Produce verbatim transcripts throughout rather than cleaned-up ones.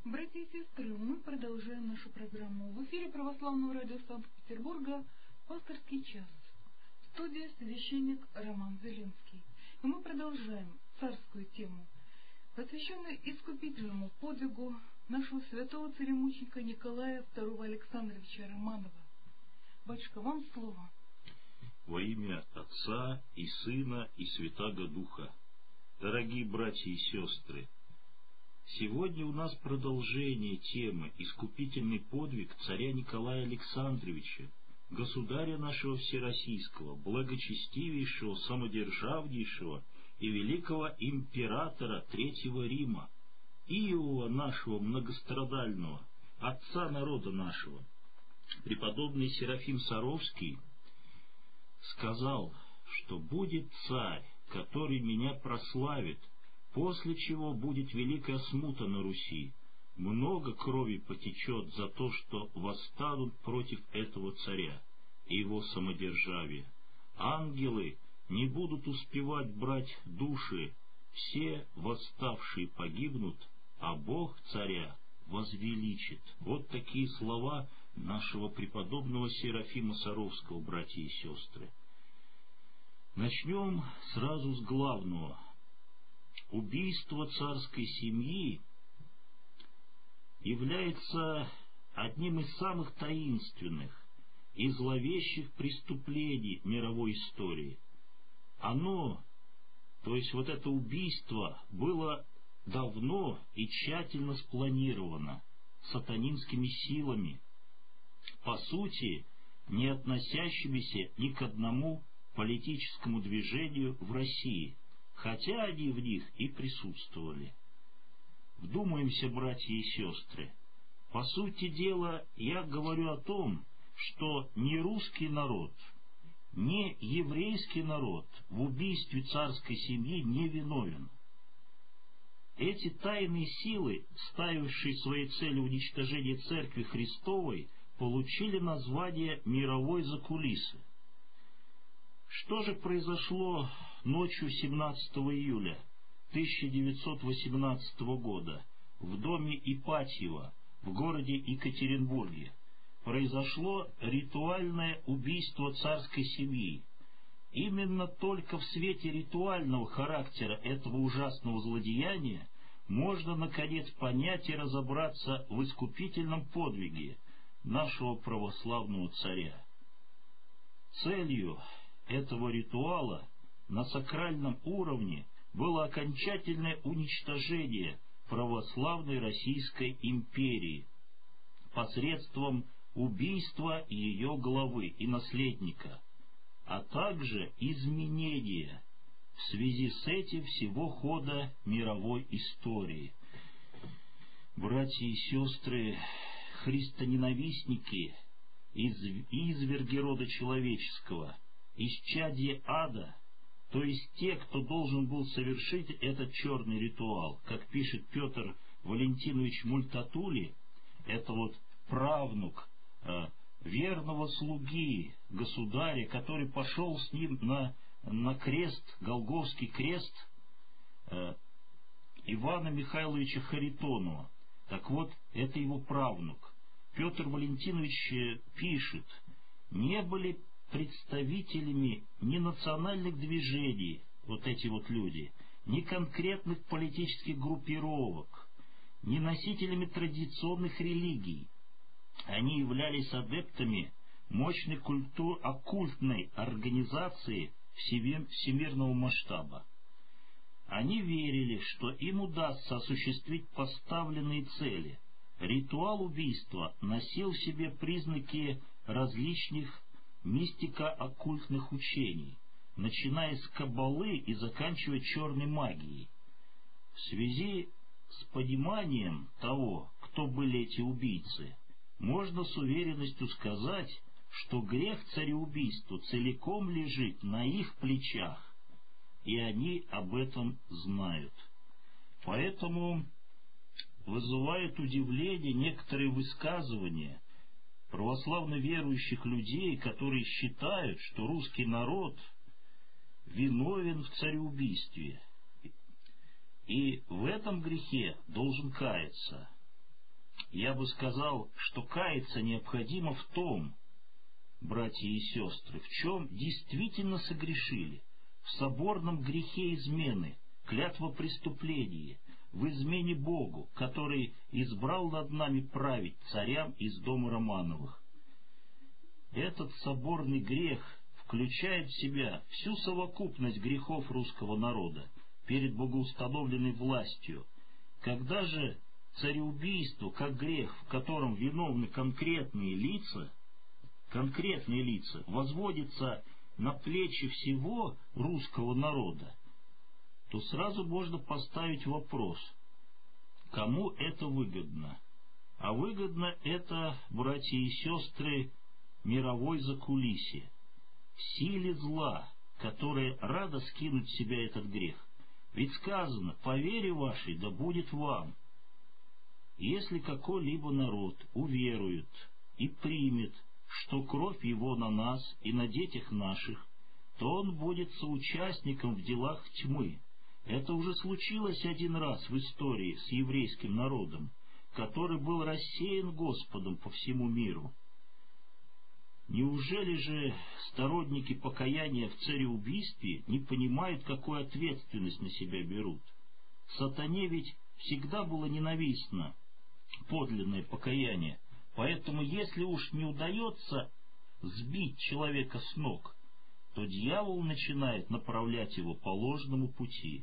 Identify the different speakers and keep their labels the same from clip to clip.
Speaker 1: Братья и сестры, мы продолжаем нашу программу. В эфире Православного радио Санкт-Петербурга «Пасторский час». Студия священник Роман Зеленский. И мы продолжаем царскую тему, посвященную искупительному подвигу нашего святого царемученика Николая второго Александровича Романова. Батюшка, вам слово.
Speaker 2: Во имя Отца и Сына и Святаго Духа. Дорогие братья и сестры, сегодня у нас продолжение темы «Искупительный подвиг царя Николая Александровича, государя нашего всероссийского, благочестивейшего, самодержавнейшего и великого императора Третьего Рима, Иова нашего многострадального, отца народа нашего». Преподобный Серафим Саровский сказал, что будет царь, который меня прославит, после чего будет великая смута на Руси. Много крови потечет за то, что восстанут против этого царя и его самодержавия. Ангелы не будут успевать брать души, все восставшие погибнут, а Бог царя возвеличит. Вот такие слова нашего преподобного Серафима Саровского, братья и сестры. Начнем сразу с главного. Убийство царской семьи является одним из самых таинственных и зловещих преступлений мировой истории. Оно, то есть вот это убийство, было давно и тщательно спланировано сатанинскими силами, по сути, не относящимися ни к одному политическому движению в России, хотя они в них и присутствовали. Вдумаемся, братья и сестры, по сути дела я говорю о том, что ни русский народ, ни еврейский народ в убийстве царской семьи не виновен. Эти тайные силы, ставившие своей целью уничтожение Церкви Христовой, получили название «мировой закулисы». Что же произошло ночью семнадцатого июля тысяча девятьсот восемнадцатого года в доме Ипатьева в городе Екатеринбурге? Произошло ритуальное убийство царской семьи. Именно только в свете ритуального характера этого ужасного злодеяния можно, наконец, понять и разобраться в искупительном подвиге нашего православного царя. Целью этого ритуала на сакральном уровне было окончательное уничтожение православной Российской империи посредством убийства ее главы и наследника, а также изменение в связи с этим всего хода мировой истории. Братья и сестры, христоненавистники, изверги рода человеческого, исчадье ада, то есть те, кто должен был совершить этот черный ритуал, как пишет Петр Валентинович Мультатули, это вот правнук э, верного слуги государя, который пошел с ним на, на крест, Голгофский крест, э, Ивана Михайловича Харитонова. Так вот, это его правнук. Петр Валентинович пишет: не были представителями ни национальных движений, вот эти вот люди, ни конкретных политических группировок, ни носителями традиционных религий. Они являлись адептами мощной культур, оккультной организации всемирного масштаба. Они верили, что им удастся осуществить поставленные цели. Ритуал убийства носил в себе признаки различных мистико-оккультных учений, начиная с каббалы и заканчивая черной магией. В связи с пониманием того, кто были эти убийцы, можно с уверенностью сказать, что грех цареубийства целиком лежит на их плечах, и они об этом знают. Поэтому вызывает удивление некоторые высказывания православно верующих людей, которые считают, что русский народ виновен в цареубийстве и в этом грехе должен каяться. Я бы сказал, что каяться необходимо в том, братья и сестры, в чем действительно согрешили, в соборном грехе измены, клятвопреступлении, в измене Богу, который избрал над нами править царям из дома Романовых. Этот соборный грех включает в себя всю совокупность грехов русского народа перед богоустановленной властью. Когда же цареубийство, как грех, в котором виновны конкретные лица, конкретные лица, возводится на плечи всего русского народа, то сразу можно поставить вопрос, кому это выгодно? А выгодно это, братья и сестры, мировой закулисье, силе зла, которая рада скинуть с себя этот грех. Ведь сказано, по вере вашей да будет вам. Если какой-либо народ уверует и примет, что кровь его на нас и на детях наших, то он будет соучастником в делах тьмы. Это уже случилось один раз в истории с еврейским народом, который был рассеян Господом по всему миру. Неужели же сторонники покаяния в цареубийстве не понимают, какую ответственность на себя берут? Сатане ведь всегда было ненавистно подлинное покаяние, поэтому если уж не удается сбить человека с ног, то дьявол начинает направлять его по ложному пути.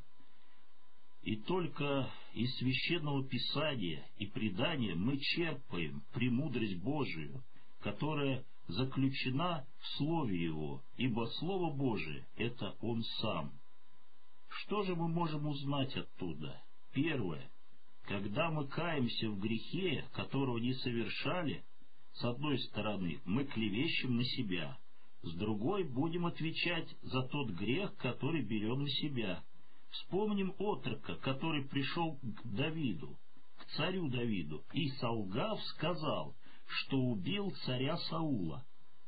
Speaker 2: И только из Священного Писания и предания мы черпаем премудрость Божию, которая заключена в Слове Его, ибо Слово Божие — это Он Сам. Что же мы можем узнать оттуда? Первое. Когда мы каемся в грехе, которого не совершали, с одной стороны, мы клевещем на себя, с другой будем отвечать за тот грех, который берем на себя. Вспомним отрока, который пришел к Давиду, к царю Давиду, и, солгав, сказал, что убил царя Саула.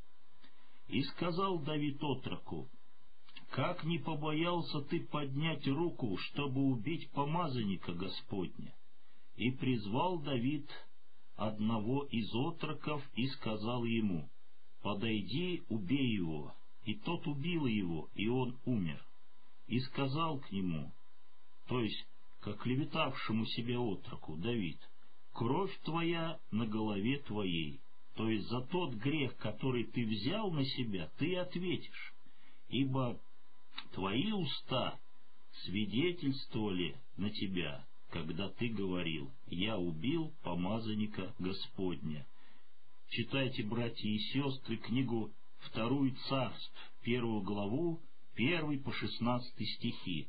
Speaker 2: И сказал Давид отроку: «Как не побоялся ты поднять руку, чтобы убить помазанника Господня?» И призвал Давид одного из отроков и сказал ему: «Подойди, убей его». И тот убил его, и он умер. И сказал к нему, то есть к оклеветавшему себя отроку, Давид: «Кровь твоя на голове твоей». То есть за тот грех, который ты взял на себя, ты ответишь, ибо твои уста свидетельствовали на тебя, когда ты говорил: «Я убил помазанника Господня». Читайте, братья и сестры, книгу Вторую Царств, первую главу, первый по шестнадцатый стихи.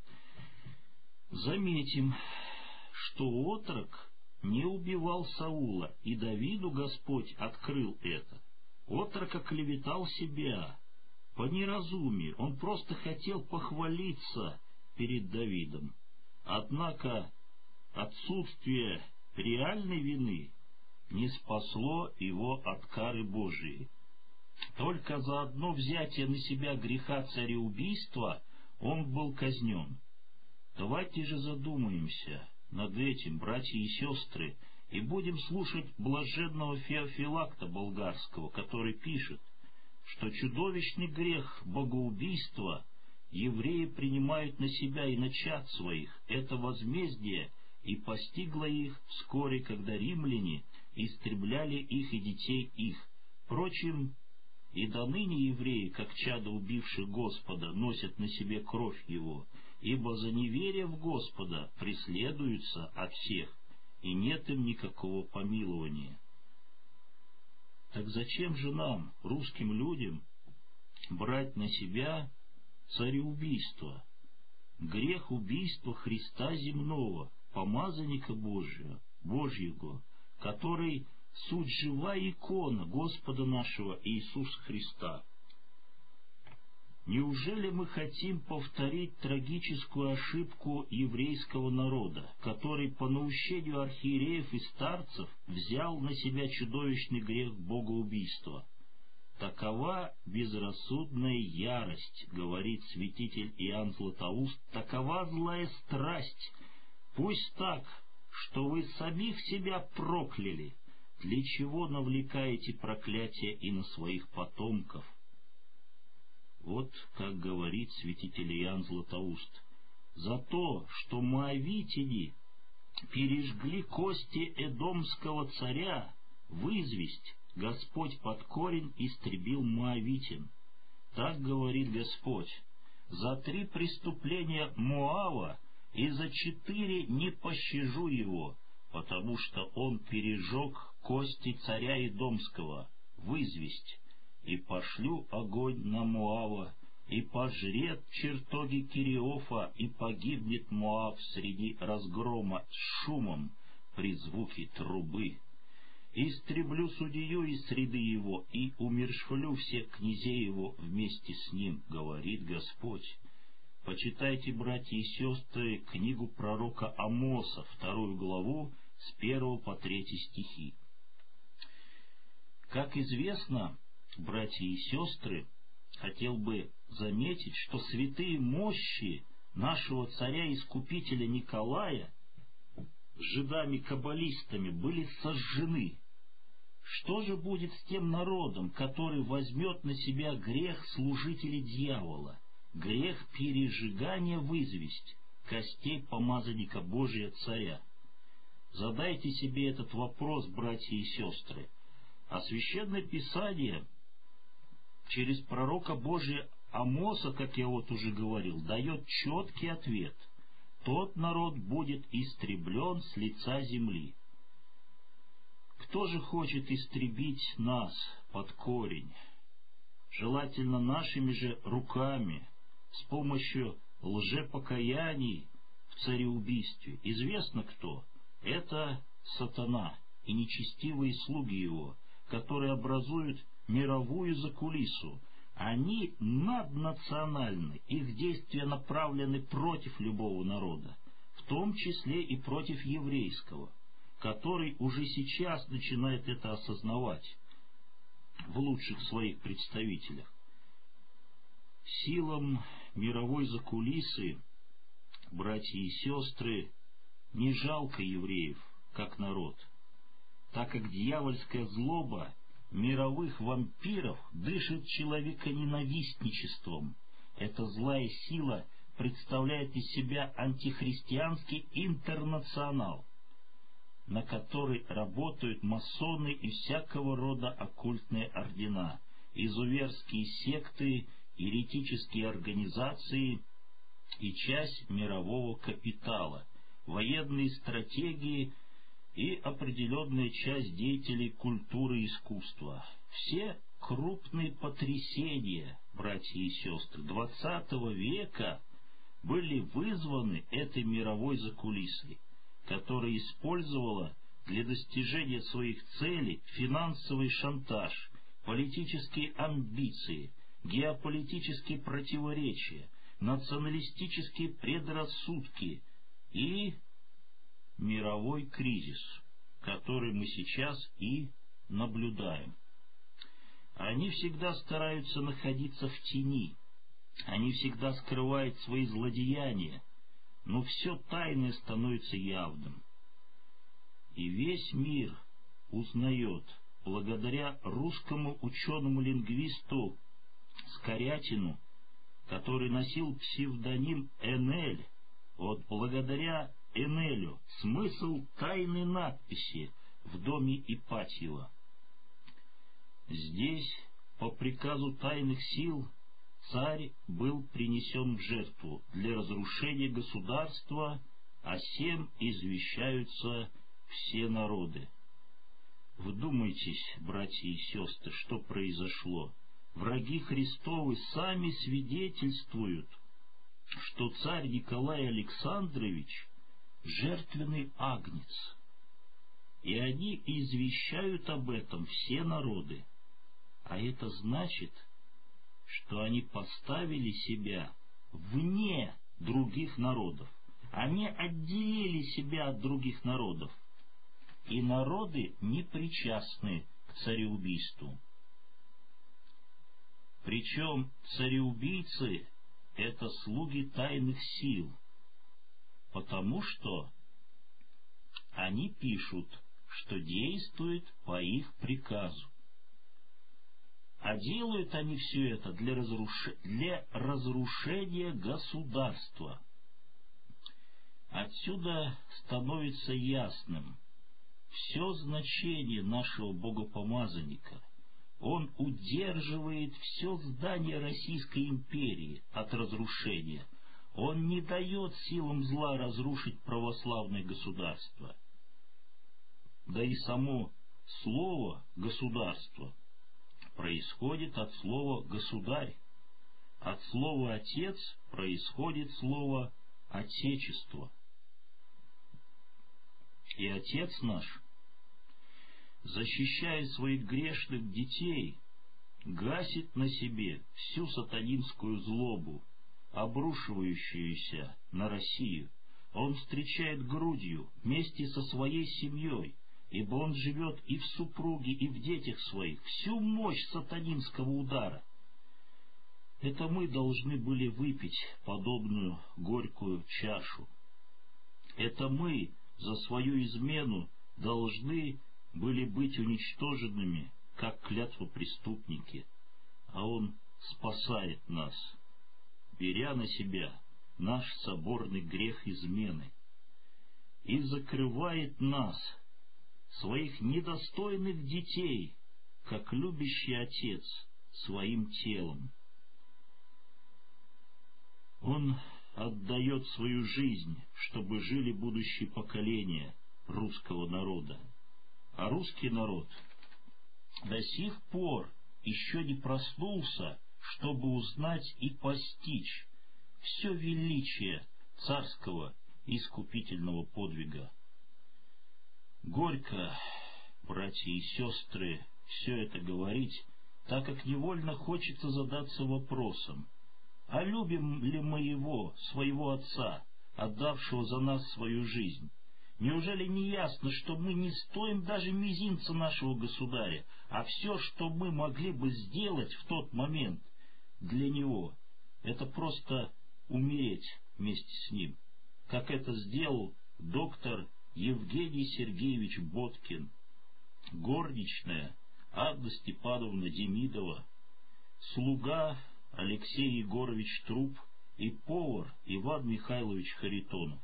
Speaker 2: Заметим, что отрок не убивал Саула, и Давиду Господь открыл это. Отрок оклеветал себя по неразумию, он просто хотел похвалиться перед Давидом. Однако отсутствие реальной вины не спасло его от кары Божией. Только за одно взятие на себя греха цареубийства он был казнен. Давайте же задумаемся над этим, братья и сестры, и будем слушать блаженного Феофилакта Болгарского, который пишет, что чудовищный грех богоубийства евреи принимают на себя и на чад своих. Это возмездие и постигло их вскоре, когда римляне истребляли их и детей их. Впрочем, и до ныне евреи, как чадо убивших Господа, носят на себе кровь Его, ибо за неверие в Господа преследуются от всех, и нет им никакого помилования. Так зачем же нам, русским людям, брать на себя цареубийство, грех убийства Христа земного, помазанника Божия, Божьего, который суть живая икона Господа нашего Иисуса Христа? Неужели мы хотим повторить трагическую ошибку еврейского народа, который по наущению архиереев и старцев взял на себя чудовищный грех богоубийства? Такова безрассудная ярость, говорит святитель Иоанн Златоуст, такова злая страсть. Пусть так, что вы самих себя прокляли, для чего навлекаете проклятие и на своих потомков? Вот как говорит святитель Иоанн Златоуст: за то, что моавитяне пережгли кости эдомского царя, вызвесть Господь под корень истребил моавитян. Так говорит Господь: за три преступления Моава и за четыре не пощажу его, потому что он пережег кости царя Эдомского, вызвесть, и пошлю огонь на Моава, и пожрет чертоги Кириофа, и погибнет Моав среди разгрома с шумом при звуке трубы. Истреблю судью из среды его, и умерщвлю всех князей его вместе с ним, говорит Господь. Почитайте, братья и сестры, книгу пророка Амоса, вторую главу, с первого по третий стихи. Как известно, братья и сестры, хотел бы заметить, что святые мощи нашего царя-искупителя Николая жидами-каббалистами были сожжены. Что же будет с тем народом, который возьмет на себя грех служителей дьявола, грех пережигания вызвесть костей помазанника Божия царя? Задайте себе этот вопрос, братья и сестры. А Священное Писание через пророка Божия Амоса, как я вот уже говорил, дает четкий ответ: тот народ будет истреблен с лица земли. Кто же хочет истребить нас под корень? Желательно нашими же руками, с помощью лжепокаяний в цареубийстве. Известно кто? Это сатана и нечестивые слуги его, которые образуют мировую закулису. Они наднациональны, их действия направлены против любого народа, в том числе и против еврейского, который уже сейчас начинает это осознавать в лучших своих представителях. Силам мировой закулисы, братья и сестры, не жалко евреев, как народ, так как дьявольская злоба мировых вампиров дышит человеконенавистничеством. Эта злая сила представляет из себя антихристианский интернационал, на который работают масоны и всякого рода оккультные ордена, изуверские секты, еретические организации и часть мирового капитала, военные стратегии и определенная часть деятелей культуры и искусства. Все крупные потрясения, братья и сестры, двадцатого века были вызваны этой мировой закулисой, которая использовала для достижения своих целей финансовый шантаж, политические амбиции, геополитические противоречия, националистические предрассудки и мировой кризис, который мы сейчас и наблюдаем. Они всегда стараются находиться в тени, они всегда скрывают свои злодеяния, но все тайное становится явным. И весь мир узнает, благодаря русскому ученому-лингвисту Скорягину, который носил псевдоним Энель, вот благодаря Энелю смысл тайной надписи в доме Ипатьева. Здесь, по приказу тайных сил, царь был принесен в жертву для разрушения государства, а сем извещаются все народы. Вдумайтесь, братья и сестры, что произошло. Враги Христовы сами свидетельствуют, что царь Николай Александрович — жертвенный агнец, и они извещают об этом все народы. А это значит, что они поставили себя вне других народов. Они отделили себя от других народов. И народы не причастны к цареубийству. Причем цареубийцы — это слуги тайных сил, потому что они пишут, что действует по их приказу. А делают они все это для, разруш... для разрушения государства. Отсюда становится ясным все значение нашего богопомазанника. Он удерживает все здание Российской империи от разрушения. Он не дает силам зла разрушить православное государство. Да и само слово «государство» происходит от слова «государь». От слова «отец» происходит слово «отечество». И Отец наш, защищая своих грешных детей, гасит на себе всю сатанинскую злобу, обрушивающуюся на Россию. Он встречает грудью вместе со своей семьей, ибо он живет и в супруге, и в детях своих, всю мощь сатанинского удара. Это мы должны были выпить подобную горькую чашу. Это мы за свою измену должны были быть уничтоженными, как клятвопреступники, а он спасает нас, беря на себя наш соборный грех измены, и закрывает нас, своих недостойных детей, как любящий Отец, своим телом. Он отдает свою жизнь, чтобы жили будущие поколения русского народа. А русский народ до сих пор еще не проснулся, чтобы узнать и постичь все величие царского искупительного подвига. Горько, братья и сестры, все это говорить, так как невольно хочется задаться вопросом: а любим ли мы его, своего Отца, отдавшего за нас свою жизнь? Неужели не ясно, что мы не стоим даже мизинца нашего государя, а все, что мы могли бы сделать в тот момент для него, это просто умереть вместе с ним, как это сделал доктор Евгений Сергеевич Боткин, горничная Анна Степановна Демидова, слуга Алексей Егорович Труп и повар Иван Михайлович Харитонов.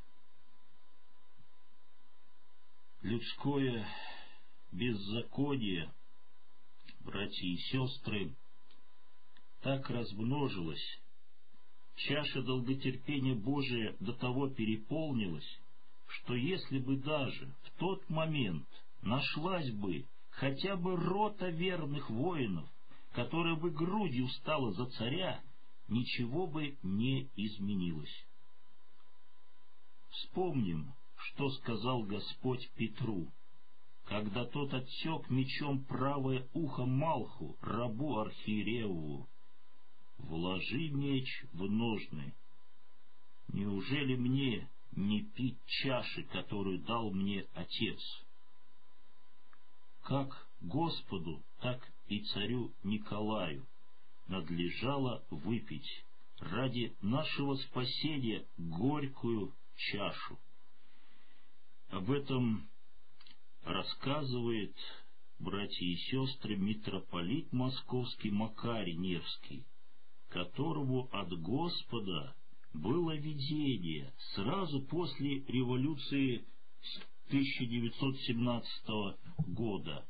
Speaker 2: Людское беззаконие, братья и сестры, так размножилось, чаша долготерпения Божия до того переполнилась, что если бы даже в тот момент нашлась бы хотя бы рота верных воинов, которая бы грудью стала за царя, ничего бы не изменилось. Вспомним, что сказал Господь Петру, когда тот отсек мечом правое ухо Малху, рабу архиерееву: «Вложи меч в ножны. Неужели мне не пить чаши, которую дал мне Отец?» Как Господу, так и царю Николаю надлежало выпить ради нашего спасения горькую чашу. Об этом рассказывает, братья и сестры, митрополит московский Макарий Невский, которому от Господа было видение сразу после революции тысяча девятьсот семнадцатого года.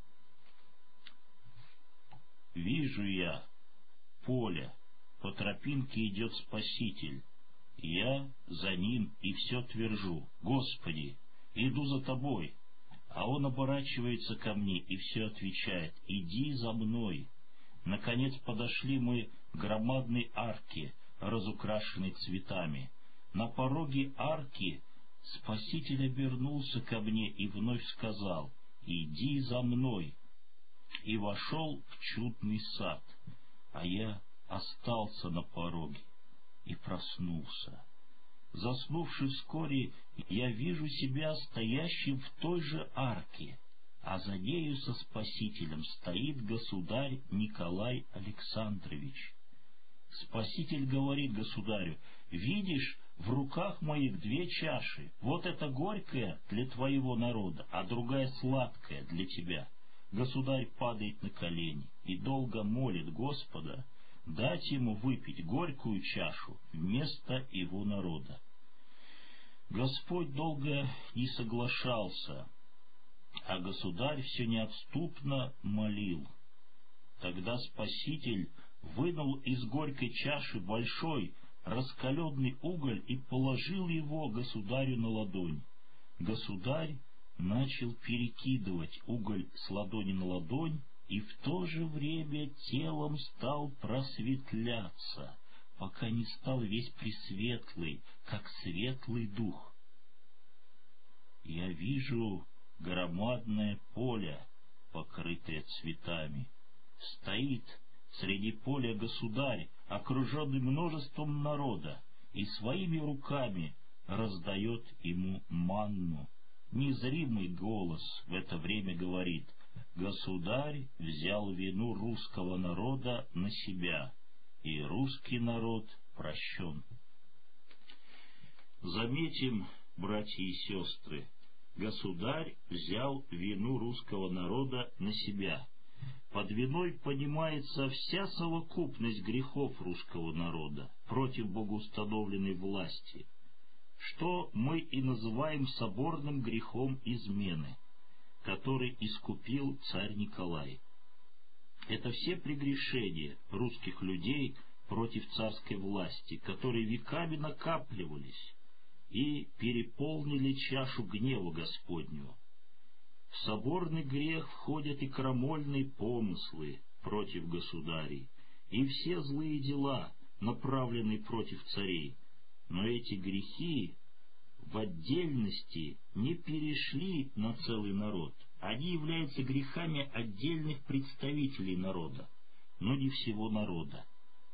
Speaker 2: «Вижу я поле, по тропинке идет Спаситель. Я за ним и все твержу: Господи, иду за тобой. А он оборачивается ко мне и все отвечает: иди за мной. Наконец подошли мы к громадной арке, разукрашенной цветами. На пороге арки Спаситель обернулся ко мне и вновь сказал: иди за мной. И вошел в чудный сад, а я остался на пороге и проснулся. Заснувши вскоре, я вижу себя стоящим в той же арке, а за нею со Спасителем стоит государь Николай Александрович. Спаситель говорит государю: видишь в руках моих две чаши. Вот это горькая для твоего народа, а другая сладкая для тебя. Государь падает на колени и долго молит Господа дать ему выпить горькую чашу вместо его народа. Господь долго не соглашался, а государь все неотступно молил. Тогда Спаситель вынул из горькой чаши большой раскаленный уголь и положил его государю на ладонь. Государь начал перекидывать уголь с ладони на ладонь, и в то же время телом стал просветляться, пока не стал весь пресветлый, как светлый дух. Я вижу громадное поле, покрытое цветами. Стоит среди поля государь, окруженный множеством народа, и своими руками раздает ему манну. Незримый голос в это время говорит: «Государь взял вину русского народа на себя, и русский народ прощен». Заметим, братья и сестры, государь взял вину русского народа на себя. Под виной понимается вся совокупность грехов русского народа против богоустановленной власти, что мы и называем соборным грехом измены, который искупил царь Николай. Это все прегрешения русских людей против царской власти, которые веками накапливались и переполнили чашу гнева Господнего. В соборный грех входят и крамольные помыслы против государей, и все злые дела, направленные против царей. Но эти грехи в отдельности не перешли на целый народ. Они являются грехами отдельных представителей народа, но не всего народа.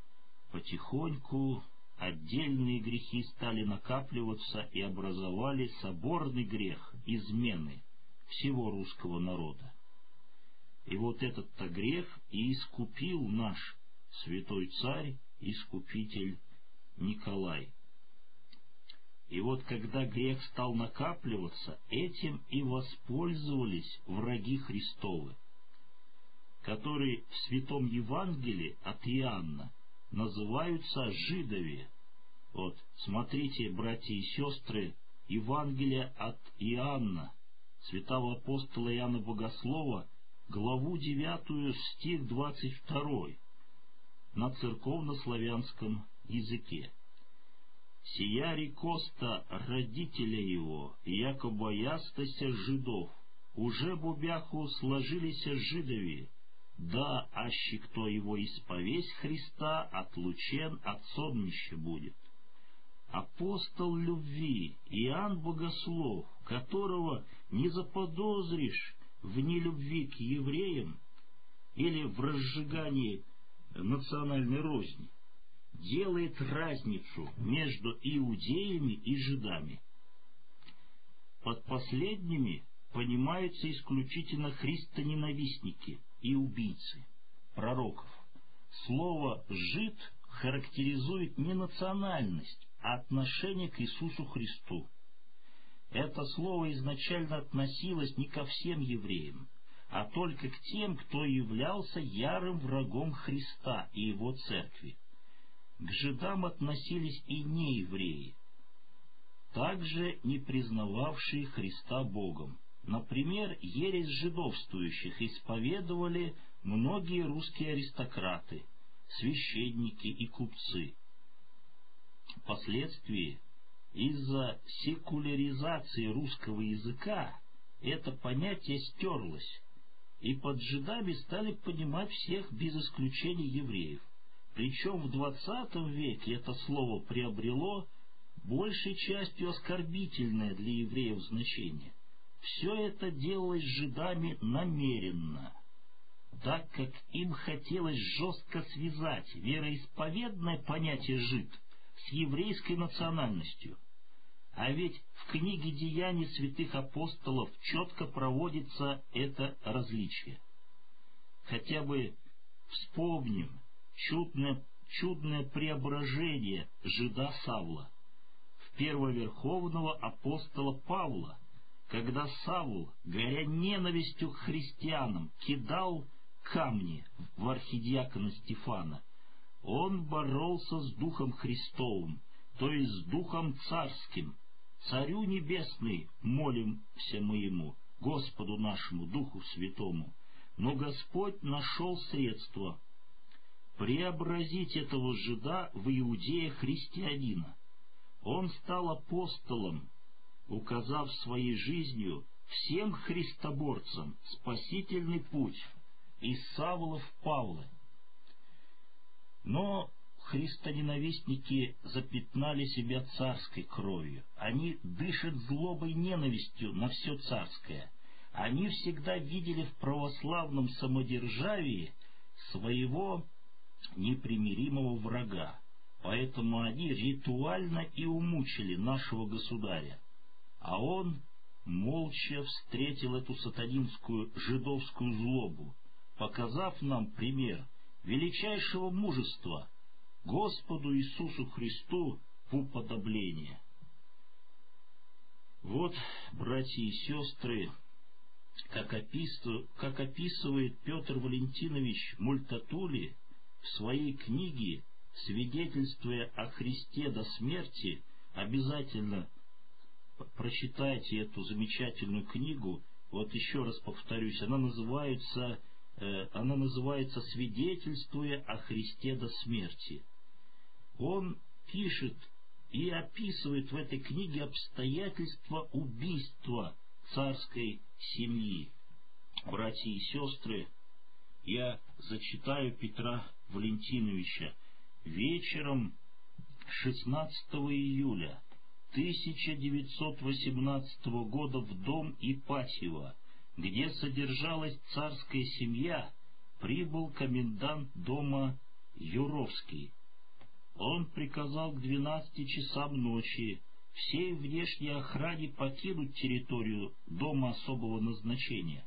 Speaker 2: Потихоньку отдельные грехи стали накапливаться и образовали соборный грех измены всего русского народа. И вот этот-то грех и искупил наш святой царь, искупитель Николай. И вот когда грех стал накапливаться, этим и воспользовались враги Христовы, которые в Святом Евангелии от Иоанна называются жидове. Вот, смотрите, братья и сестры, Евангелие от Иоанна, святого апостола Иоанна Богослова, главу девятую, стих двадцать второй, на церковно-славянском языке. «Сия рекоста родителя его, яко боястася жидов, уже бубяху сложились жидови, да, аще кто его исповесть Христа, отлучен от сонмища будет». Апостол любви Иоанн Богослов, которого не заподозришь в нелюбви к евреям или в разжигании национальной розни, делает разницу между иудеями и жидами. Под последними понимаются исключительно христоненавистники и убийцы пророков. Слово «жид» характеризует не национальность, а отношение к Иисусу Христу. Это слово изначально относилось не ко всем евреям, а только к тем, кто являлся ярым врагом Христа и Его церкви. К жидам относились и неевреи, также не признававшие Христа Богом. Например, ересь жидовствующих исповедовали многие русские аристократы, священники и купцы. Впоследствии, из-за секуляризации русского языка, это понятие стерлось, и под жидами стали понимать всех без исключения евреев. Причем в двадцатом веке это слово приобрело большей частью оскорбительное для евреев значение. Все это делалось жидами намеренно, так как им хотелось жестко связать вероисповедное понятие «жид» с еврейской национальностью. А ведь в книге «Деяний святых апостолов» четко проводится это различие. Хотя бы вспомним чудное, чудное преображение жида Савла в первоверховного апостола Павла, когда Савл, горя ненавистью к христианам, кидал камни в архидиакона Стефана. Он боролся с Духом Христовым, то есть с Духом Царским. Царю Небесный молимся мы Ему, Господу нашему, Духу Святому. Но Господь нашел средство преобразить этого жида в иудея-христианина. Он стал апостолом, указав своей жизнью всем христоборцам спасительный путь из Савла в Павла. Но христоненавистники запятнали себя царской кровью. Они дышат злобой и ненавистью на все царское. Они всегда видели в православном самодержавии своего непримиримого врага. Поэтому они ритуально и умучили нашего государя. А он молча встретил эту сатанинскую жидовскую злобу, показав нам пример величайшего мужества Господу Иисусу Христу в уподобление. Вот, братья и сестры, как, описывает, как описывает Петр Валентинович Мультатули в своей книге, свидетельствуя о Христе до смерти, обязательно прочитайте эту замечательную книгу. Вот еще раз повторюсь, она называется, э, она называется «Свидетельствуя о Христе до смерти». Он пишет и описывает в этой книге обстоятельства убийства царской семьи. Братья и сестры, я зачитаю Петра Валентиновича. Вечером шестнадцатого июля тысяча девятьсот восемнадцатого года в дом Ипатьева, где содержалась царская семья, прибыл комендант дома Юровский. Он приказал к двенадцати часам ночи всей внешней охране покинуть территорию дома особого назначения,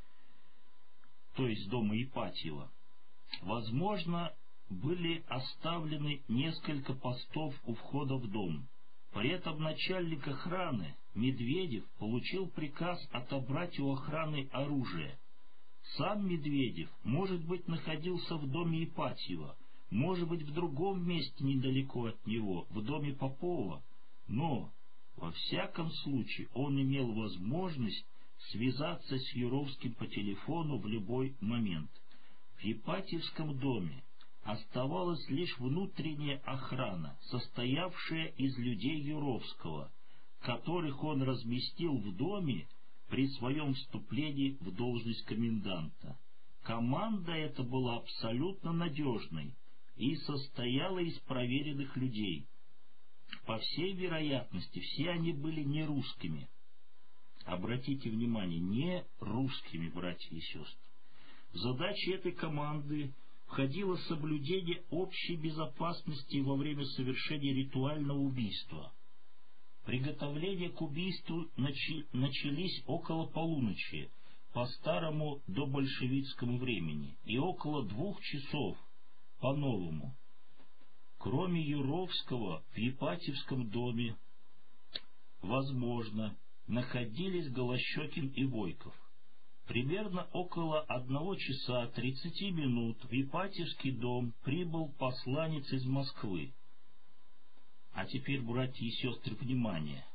Speaker 2: то есть дома Ипатьева. Возможно, были оставлены несколько постов у входа в дом. При этом начальник охраны Медведев получил приказ отобрать у охраны оружие. Сам Медведев, может быть, находился в доме Ипатьева, может быть, в другом месте недалеко от него, в доме Попова, но, во всяком случае, он имел возможность связаться с Юровским по телефону в любой момент. В Ипатьевском доме оставалась лишь внутренняя охрана, состоявшая из людей Юровского, которых он разместил в доме при своем вступлении в должность коменданта. Команда эта была абсолютно надежной и состояла из проверенных людей. По всей вероятности, все они были не русскими. Обратите внимание, не русскими, братья и сестры. В задачи этой команды входило соблюдение общей безопасности во время совершения ритуального убийства. Приготовления к убийству начи- начались около полуночи, по старому добольшевистскому времени, и около двух часов по-новому. Кроме Юровского, в Ипатьевском доме, возможно, находились Голощекин и Войков. Примерно около одного часа тридцати минут в Ипатьевский дом прибыл посланец из Москвы. А теперь, братья и сестры, внимание!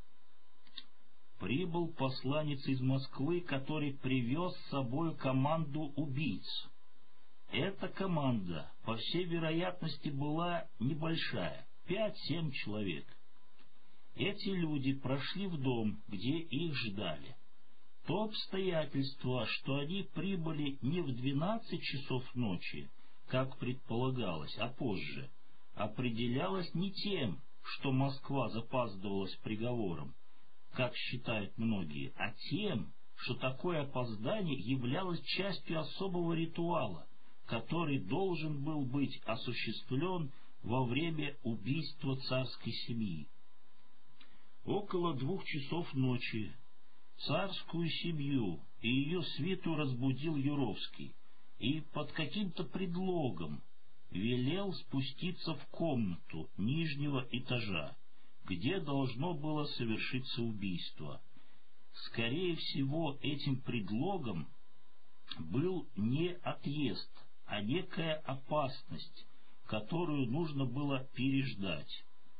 Speaker 2: Прибыл посланец из Москвы, который привез с собой команду убийц. Эта команда, по всей вероятности, была небольшая, пять-семь человек. Эти люди прошли в дом, где их ждали. То обстоятельство, что они прибыли не в двенадцать часов ночи, как предполагалось, а позже, определялось не тем, что Москва запаздывала с приговором, как считают многие, а тем, что такое опоздание являлось частью особого ритуала, который должен был быть осуществлен во время убийства царской семьи. Около двух часов ночи царскую семью и ее свиту разбудил Юровский и под каким-то предлогом велел спуститься в комнату нижнего этажа, где должно было совершиться убийство. Скорее всего, этим предлогом был не отъезд, а некая опасность, которую нужно было переждать.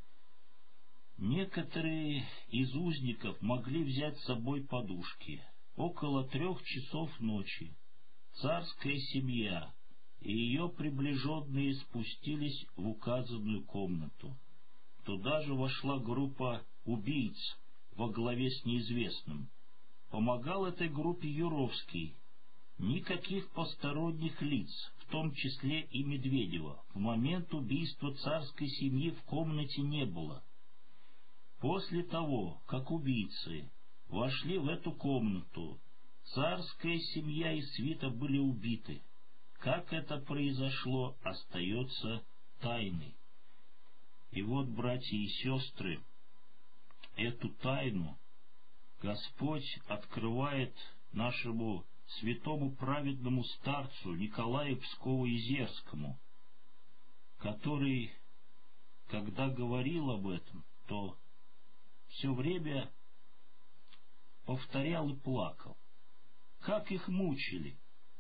Speaker 2: Некоторые из узников могли взять с собой подушки. Около трех часов ночи царская семья и ее приближенные спустились в указанную комнату. Туда же вошла группа убийц во главе с неизвестным. Помогал этой группе Юровский. Никаких посторонних лиц, в том числе и Медведева, в момент убийства царской семьи в комнате не было. После того, как убийцы вошли в эту комнату, царская семья и свита были убиты. Как это произошло, остается тайной. И вот, братья и сестры, эту тайну Господь открывает нашему святому праведному старцу Николаю Псково-Изерскому, который, когда говорил об этом, то все время повторял и плакал. Как их мучили!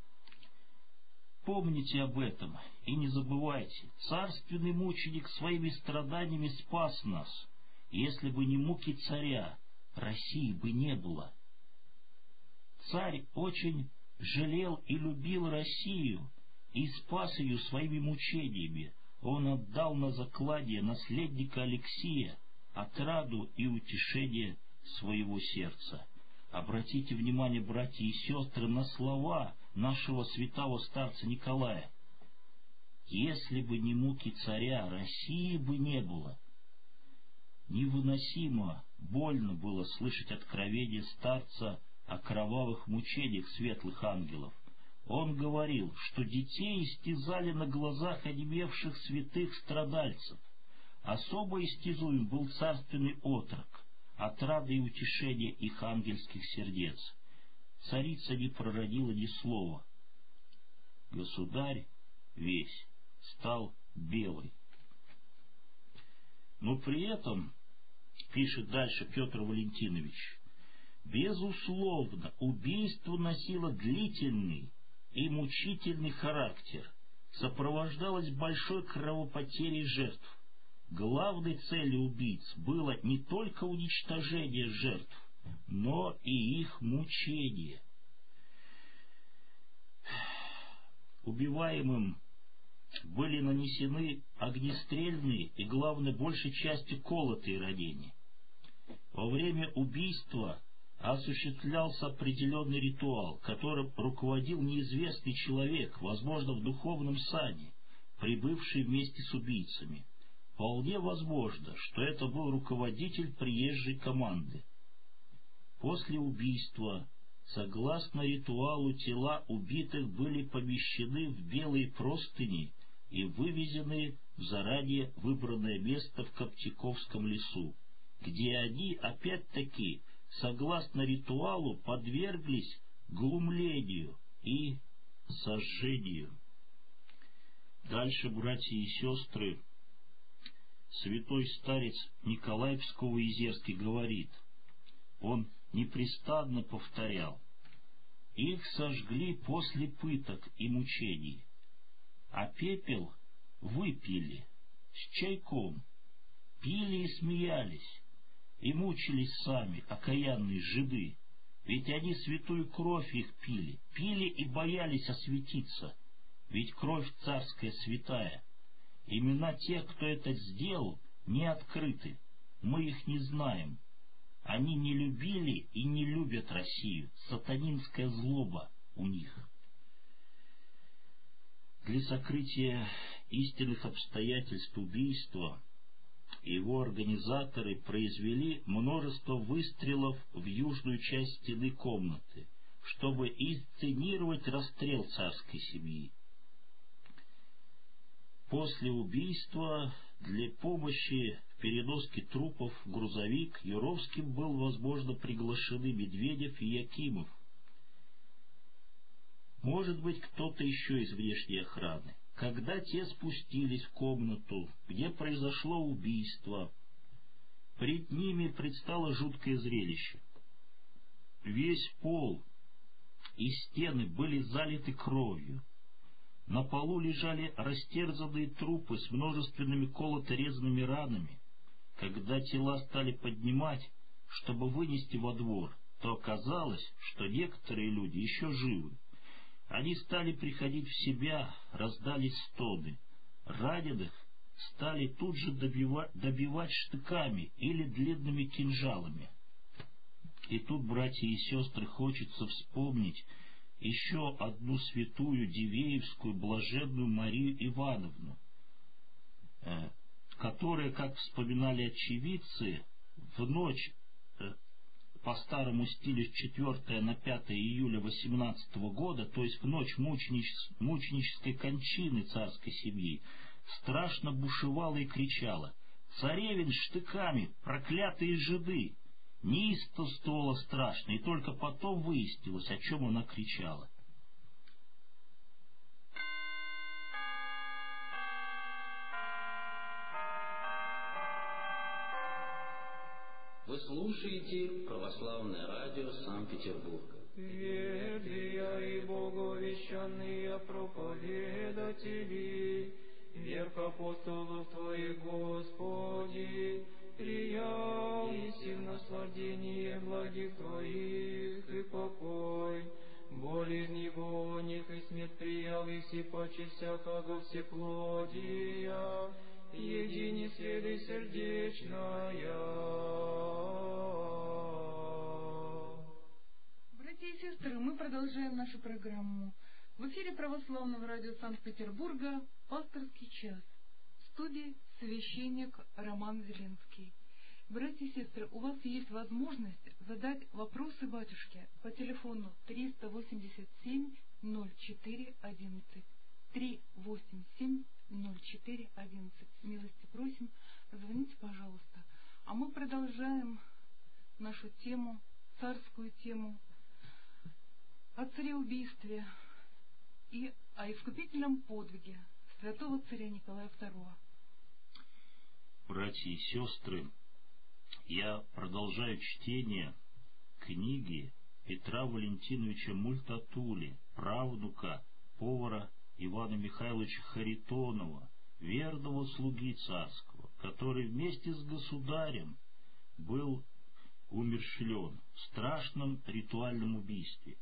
Speaker 2: Помните об этом и не забывайте, царственный мученик своими страданиями спас нас. Если бы не муки царя, России бы не было. Царь очень жалел и любил Россию и спас ее своими мучениями. Он отдал на закладе наследника Алексия отраду и утешение своего сердца. Обратите внимание, братья и сестры, на слова нашего святого старца Николая. Если бы не муки царя, России бы не было. Невыносимо больно было слышать откровение старца о кровавых мучениях светлых ангелов. Он говорил, что детей истязали на глазах онемевших святых страдальцев. Особо истязуем был царственный отрок, отрада и утешение их ангельских сердец. Царица не проронила ни слова. Государь весь стал белый. Но при этом, пишет дальше Петр Валентинович, безусловно, убийство носило длительный и мучительный характер, сопровождалось большой кровопотерей жертв. Главной целью убийц было не только уничтожение жертв, но и их мучение. Убиваемым были нанесены огнестрельные и, главное, большей частью колотые ранения. Во время убийства осуществлялся определенный ритуал, которым руководил неизвестный человек, возможно, в духовном сане, прибывший вместе с убийцами. Вполне возможно, что это был руководитель приезжей команды. После убийства, согласно ритуалу, тела убитых были помещены в белые простыни и вывезены в заранее выбранное место в Коптяковском лесу, где они, опять-таки, согласно ритуалу, подверглись глумлению и сожжению. Дальше, братья и сестры, святой старец Николай Псково-Изерский говорит, он непрестанно повторял: их сожгли после пыток и мучений, а пепел выпили с чайком, пили и смеялись, и мучились сами, окаянные жиды, ведь они святую кровь их пили, пили и боялись осветиться, ведь кровь царская святая. Имена тех, кто это сделал, не открыты, мы их не знаем. Они не любили и не любят Россию, сатанинская злоба у них. Для сокрытия истинных обстоятельств убийства его организаторы произвели множество выстрелов в южную часть стены комнаты, чтобы инсценировать расстрел царской семьи. После убийства для помощи в переноске трупов в грузовик Юровским был, возможно, приглашены Медведев и Якимов. Может быть, кто-то еще из внешней охраны. когда те спустились в комнату, где произошло убийство, пред ними предстало жуткое зрелище. Весь пол и стены были залиты кровью. На полу лежали растерзанные трупы с множественными колото-резанными ранами. Когда тела стали поднимать, чтобы вынести во двор, то оказалось, что некоторые люди еще живы. Они стали приходить в себя, раздались стоны. Раненых стали тут же добивать, добивать штыками или длинными кинжалами. И тут, братья и сестры, хочется вспомнить еще одну святую Дивеевскую блаженную Марию Ивановну, которая, как вспоминали очевидцы, в ночь по старому стилю с четвёртого на пятое июля восемнадцатого года, то есть в ночь мученич... мученической кончины царской семьи, страшно бушевала и кричала: «Царевин штыками, проклятые жиды!» Неистовствовала страшно, и только потом выяснилось, о чем она кричала.
Speaker 3: Вы слушаете Православное радио Санкт-Петербурга.
Speaker 4: Верные и боговещанные проповедатели, верх апостолов Твоих, Господи, приял и в наслаждение благих Твоих и покой. Болезни гоних и смерть приял их все паче всякого всеплодия, едине сведы сердечная.
Speaker 1: Братья и сестры, мы продолжаем нашу программу. В эфире Православного радио Санкт-Петербурга «Пасторский час». В студии священник Роман Зеленский. Братья и сестры, у вас есть возможность задать вопросы батюшке по телефону триста восемьдесят семь ноль четыре одиннадцать. триста восемьдесят семь ноль четыре одиннадцать. Милости просим, звоните, пожалуйста. А мы продолжаем нашу тему, царскую тему о цареубийстве и о искупительном подвиге святого царя Николая второго.
Speaker 2: Братья и сестры, я продолжаю чтение книги Петра Валентиновича Мультатули, правнука повара Ивана Михайловича Харитонова, верного слуги царского, который вместе с государем был умерщвлен в страшном ритуальном убийстве.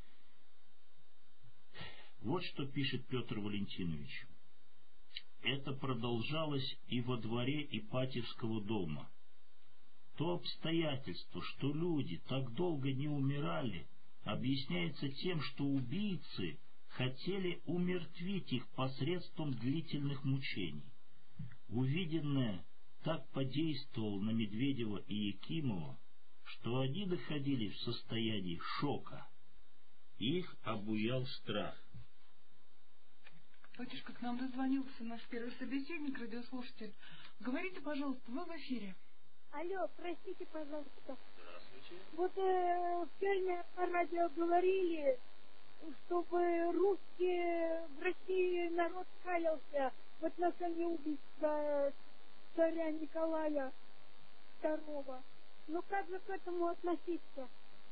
Speaker 2: Вот что пишет Петр Валентинович. Это продолжалось и во дворе Ипатьевского дома. То обстоятельство, что люди так долго не умирали, объясняется тем, что убийцы хотели умертвить их посредством длительных мучений. Увиденное так подействовало на Медведева и Якимова, что они находились в состоянии шока. Их обуял страх.
Speaker 1: Батюшка, к нам дозвонился наш первый собеседник, радиослушатель. Говорите, пожалуйста, вы в эфире.
Speaker 5: Алло, простите, пожалуйста.
Speaker 3: Здравствуйте.
Speaker 5: Вот э, сегодня по радио говорили, чтобы русские в России народ каялся в отношении убийства царя Николая второго. Ну как же к этому относиться?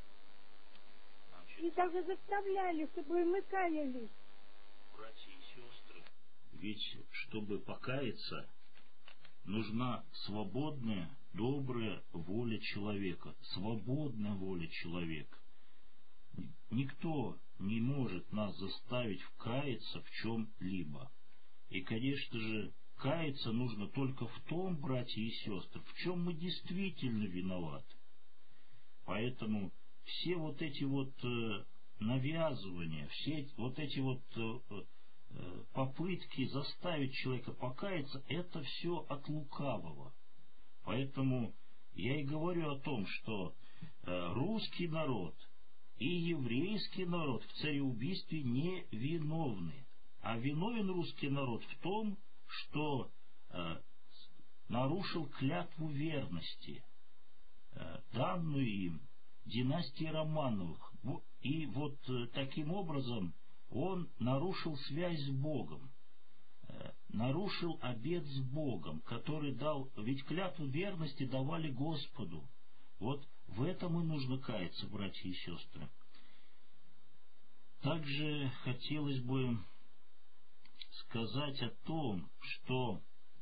Speaker 5: И даже заставляли, чтобы мы каялись.
Speaker 2: Братья и сестры, ведь чтобы покаяться, нужна свободная, добрая воля человека, свободная воля человека. Никто не может нас заставить вкаяться в чем-либо. И, конечно же, каяться нужно только в том, братья и сестры, в чем мы действительно виноваты. Поэтому все вот эти вот э, навязывания, все вот эти вот э, э, попытки заставить человека покаяться, это все от лукавого. Поэтому я и говорю о том, что э, русский народ и еврейский народ в цареубийстве не виновны. А виновен русский народ в том, что э, нарушил клятву верности, э, данную им династии Романовых. И вот э, таким образом он нарушил связь с Богом. нарушил обет с Богом, который дал, ведь клятву верности давали Господу. Вот в этом и нужно каяться, братья и сестры. Также хотелось бы сказать о том, что,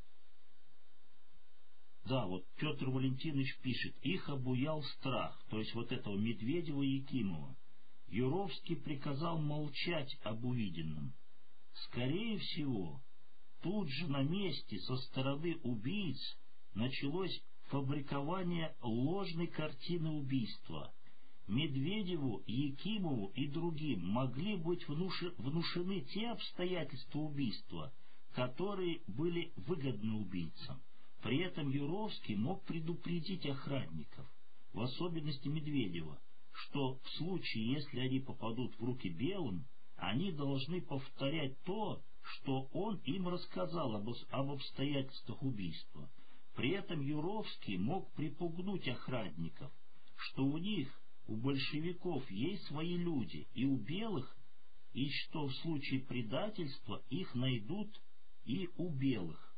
Speaker 2: да, вот Петр Валентинович пишет, их обуял страх, то есть вот этого Медведева и Якимова. Юровский приказал молчать об увиденном. Скорее всего, тут же на месте со стороны убийц началось фабрикование ложной картины убийства. Медведеву, Якимову и другим могли быть внуши, внушены те обстоятельства убийства, которые были выгодны убийцам. При этом Юровский мог предупредить охранников, в особенности Медведева, что в случае, если они попадут в руки белым, они должны повторять то, что он им рассказал об, об обстоятельствах убийства. При этом Юровский мог припугнуть охранников, что у них, у большевиков, есть свои люди, и у белых, и что в случае предательства их найдут и у белых.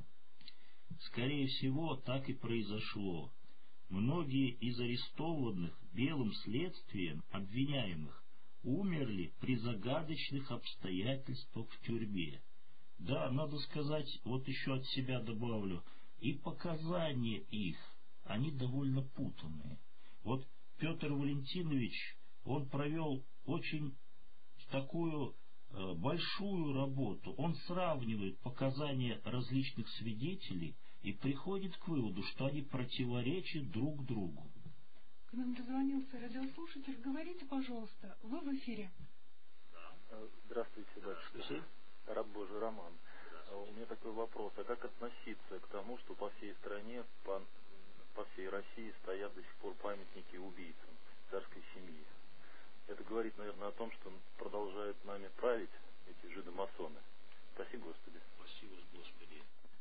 Speaker 2: Скорее всего, так и произошло. Многие из арестованных белым следствием обвиняемых умерли при загадочных обстоятельствах в тюрьме. Да, надо сказать, вот еще от себя добавлю, и показания их, они довольно путанные. Вот Петр Валентинович, он провел очень такую э, большую работу. Он сравнивает показания различных свидетелей и приходит к выводу, что они противоречат друг другу.
Speaker 1: К нам дозвонился радиослушатель. Говорите, пожалуйста, вы в эфире.
Speaker 6: Здравствуйте, батюшка. Раб Божий Роман. Да. У меня такой вопрос. А как относиться к тому, что по всей стране, по, по всей России стоят до сих пор памятники убийцам царской семьи? Это говорит, наверное, о том, что продолжают нами править эти жидомасоны. Спасибо, Господи.
Speaker 2: Спасибо, Господи.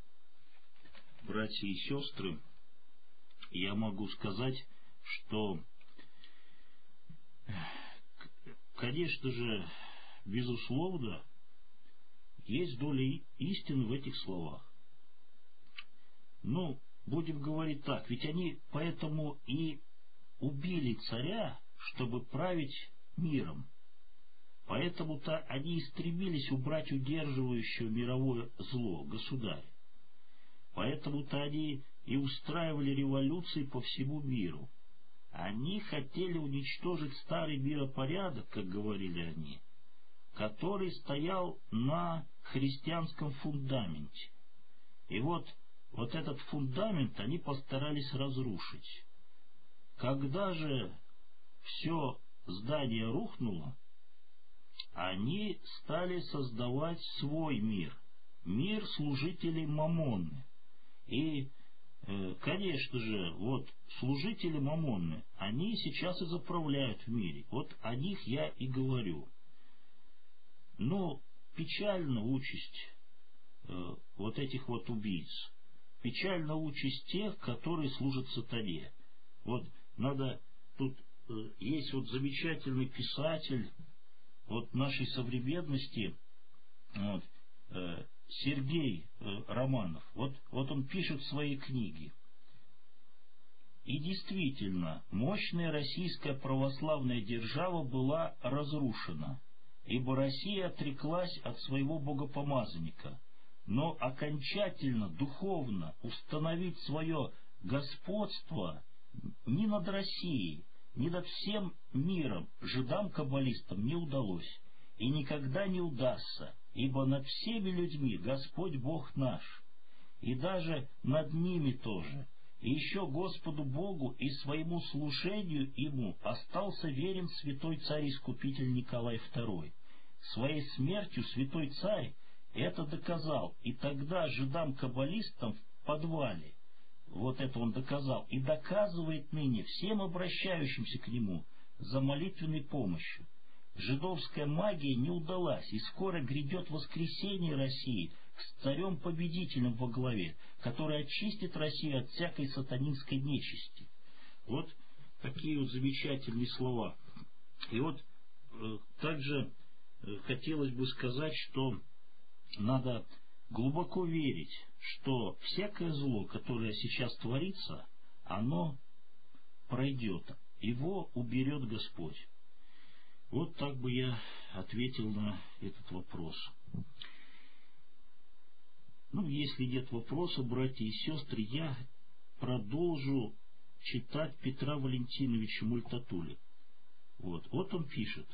Speaker 2: Братья и сестры, я могу сказать, что, конечно же, безусловно, есть доля истины в этих словах. Ну, будем говорить так, ведь они поэтому и убили царя, чтобы править миром. Поэтому-то они и стремились убрать удерживающее мировое зло, государя. Поэтому-то они и устраивали революции по всему миру. Они хотели уничтожить старый миропорядок, как говорили они, который стоял на христианском фундаменте. И вот, вот этот фундамент они постарались разрушить. Когда же все здание рухнуло, они стали создавать свой мир, мир служителей Мамонны. И, э, конечно же, вот служители Мамонны, они сейчас и заправляют в мире. Вот о них я и говорю. Но печальна участь э, вот этих вот убийц. Печальна участь тех, которые служат сатане. Вот надо, тут э, есть вот замечательный писатель вот нашей современности, вот, э, Сергей э, Романов. Вот, вот он пишет в своей книге. И действительно, мощная российская православная держава была разрушена, ибо Россия отреклась от своего богопомазанника, но окончательно, духовно установить свое господство ни над Россией, ни над всем миром жидам-каббалистам не удалось и никогда не удастся, ибо над всеми людьми Господь Бог наш, и даже над ними тоже. И еще Господу Богу и своему служению Ему остался верен святой царь-искупитель Николай второй. Своей смертью святой царь это доказал, и тогда жидам-каббалистам в подвале, вот это он доказал, и доказывает ныне всем обращающимся к нему за молитвенной помощью. Жидовская магия не удалась, и скоро грядет воскресение России с царем-победителем во главе, который очистит Россию от всякой сатанинской нечисти. Вот такие вот замечательные слова. И вот э, также э, хотелось бы сказать, что надо глубоко верить, что всякое зло, которое сейчас творится, оно пройдет, его уберет Господь. Вот так бы я ответил на этот вопрос. Ну, если нет вопроса, братья и сестры, я продолжу читать Петра Валентиновича Мультатули. Вот, вот он пишет.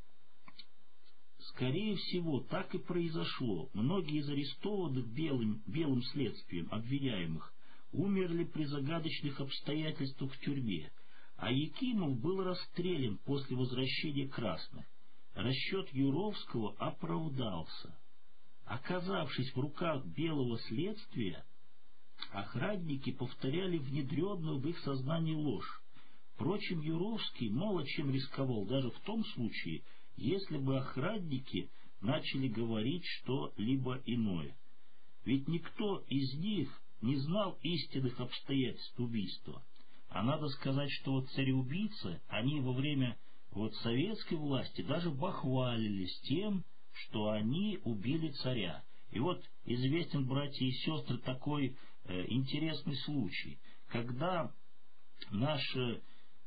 Speaker 2: Скорее всего, так и произошло. Многие из арестованных белым, белым следствием обвиняемых умерли при загадочных обстоятельствах в тюрьме, а Якимов был расстрелян после возвращения красных. Расчет Юровского оправдался. Оказавшись в руках белого следствия, охранники повторяли внедренную в их сознание ложь. Впрочем, Юровский мало чем рисковал, даже в том случае, если бы охранники начали говорить что-либо иное. Ведь никто из них не знал истинных обстоятельств убийства. А надо сказать, что вот цареубийцы, они во время вот советской власти даже бахвалились тем, что они убили царя. И вот известен, братья и сестры, такой э, интересный случай, когда наш э,